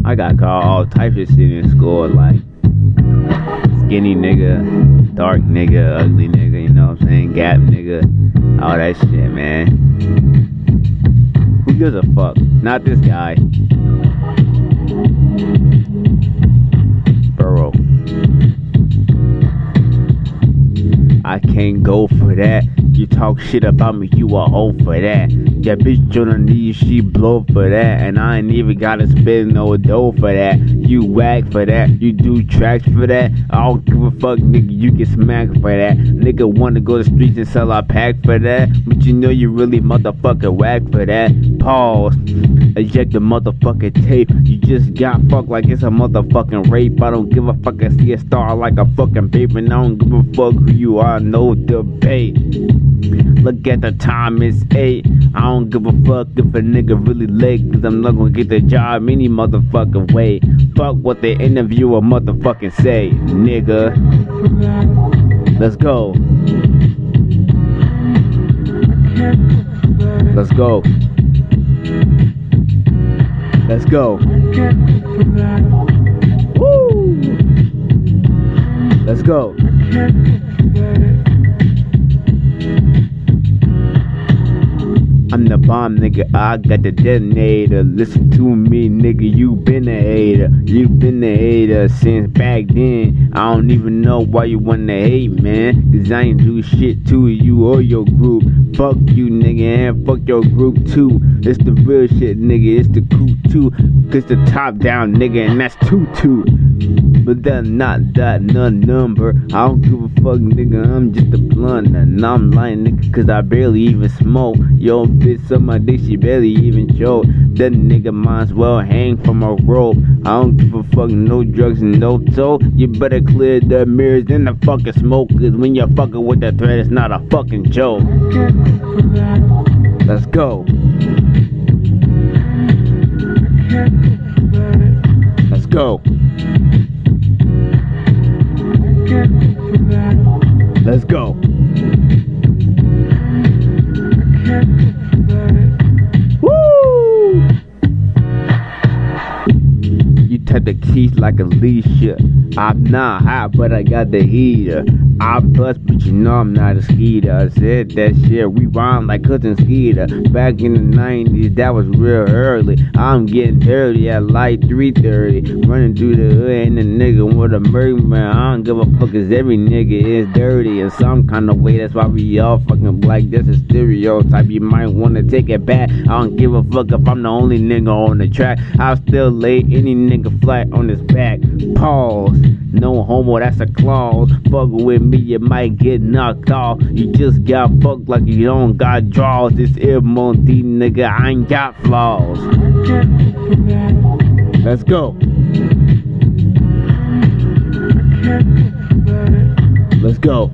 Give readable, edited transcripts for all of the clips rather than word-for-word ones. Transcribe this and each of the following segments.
I got called all types of shit in school, like skinny nigga, dark nigga, ugly nigga, you know what I'm saying? Gap nigga, all that shit, man. Who gives a fuck? Not this guy. Burrow. I can't go for that. You talk shit about me, you a hoe for that. That bitch on her knees, she blow for that. And I ain't even gotta spend no dough for that. You whack for that, you do tracks for that. I don't give a fuck, nigga, you get smacked for that. Nigga wanna go to the streets and sell a pack for that. But you know you really motherfucking whack for that. Pause. Eject the motherfucking tape. You just got fucked like it's a motherfucking rape. I don't give a fuck, I see a star like a fucking babe. And I don't give a fuck who you are, no debate. Look at the time, it's 8. I don't give a fuck if a nigga really late, cause I'm not gonna get the job any motherfucking way. Fuck what the interviewer motherfucking say, nigga. Let's go. Let's go. Let's go. Woo! Let's go. I'm the bomb, nigga, I got the detonator. Listen to me, nigga, you been a hater. You been a hater since back then. I don't even know why you wanna hate, man. Cause I ain't do shit to you or your group. Fuck you, nigga, and fuck your group too. It's the real shit, nigga, it's the coup too. Cause the top down, nigga, and that's 2-2. But that's not that number. I don't give a fuck, nigga, I'm just a blunt. And I'm lying, nigga, cause I barely even smoke. Yo, bitch, on my dick, she barely even choke. That nigga might as well hang from a rope. I don't give a fuck, no drugs and no toll. You better clear the mirrors and the fucking smoke. Cause when you're fucking with the thread, it's not a fucking joke. Let's go. Let's go. Let's go. Woo! You type the keys like Alicia. I'm not hot, but I got the heater. I bust, but you know I'm not a skeeter. I said that shit, we rhyme like Cousin Skeeter. Back in the 90s, that was real early. I'm getting dirty at like 3:30. Running through the hood and a nigga with a murder, man. I don't give a fuck, cause every nigga is dirty in some kind of way. That's why we all fucking black. That's a stereotype, you might wanna take it back. I don't give a fuck if I'm the only nigga on the track. I'll still lay any nigga flat on his back. Pause. No homo, that's a clause. Fuck with me, you might get knocked off. You just got fucked like you don't got draws. This M.O.D. nigga, I ain't got flaws. Let's go. Let's go.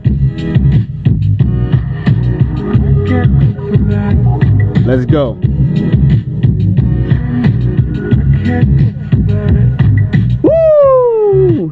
Let's go. Woo!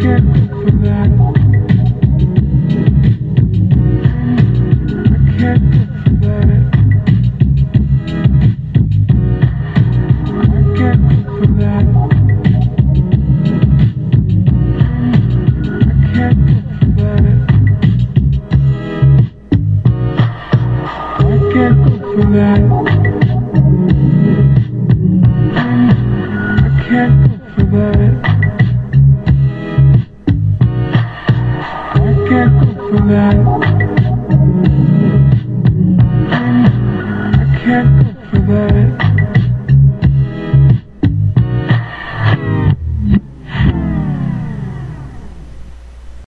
Yeah.